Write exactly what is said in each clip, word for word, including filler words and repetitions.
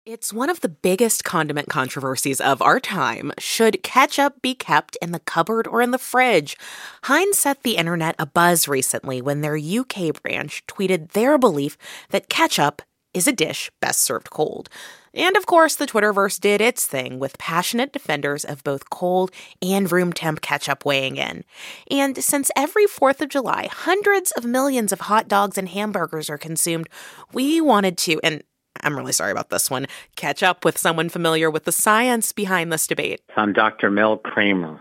It's one of the biggest condiment controversies of our time. Should ketchup be kept in the cupboard or in the fridge? Heinz set the internet abuzz recently when their U K branch tweeted their belief that ketchup is a dish best served cold. And of course, the Twitterverse did its thing with passionate defenders of both cold and room temp ketchup weighing in. And since every fourth of July, hundreds of millions of hot dogs and hamburgers are consumed, we wanted to, and I'm really sorry about this one, catch up with someone familiar with the science behind this debate. I'm Doctor Mel Kramer,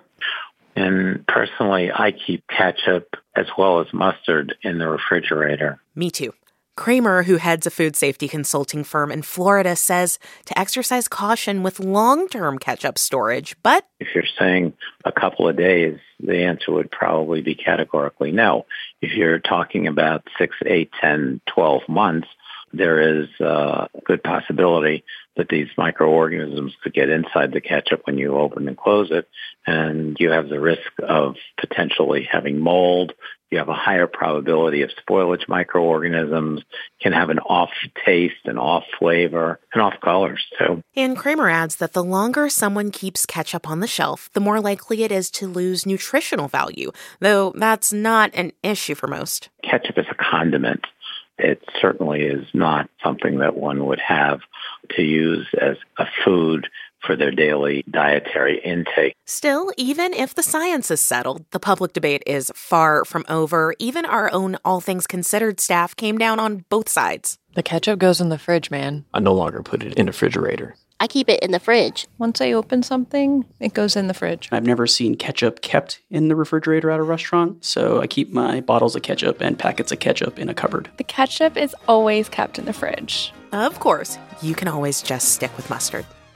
and personally, I keep ketchup as well as mustard in the refrigerator. Me too. Kramer, who heads a food safety consulting firm in Florida, says to exercise caution with long-term ketchup storage, but if you're saying a couple of days, the answer would probably be categorically no. If you're talking about six, eight, ten, twelve months, there is a good possibility that these microorganisms could get inside the ketchup when you open and close it, and you have the risk of potentially having mold. You have a higher probability of spoilage microorganisms, can have an off taste, an off flavor, and off colors, too. And Kramer adds that the longer someone keeps ketchup on the shelf, the more likely it is to lose nutritional value, though that's not an issue for most. Ketchup is a condiment. It certainly is not something that one would have to use as a food for their daily dietary intake. Still, even if the science is settled, the public debate is far from over. Even our own All Things Considered staff came down on both sides. The ketchup goes in the fridge, man. I no longer put it in the refrigerator. I keep it in the fridge. Once I open something, it goes in the fridge. I've never seen ketchup kept in the refrigerator at a restaurant, so I keep my bottles of ketchup and packets of ketchup in a cupboard. The ketchup is always kept in the fridge. Of course, you can always just stick with mustard.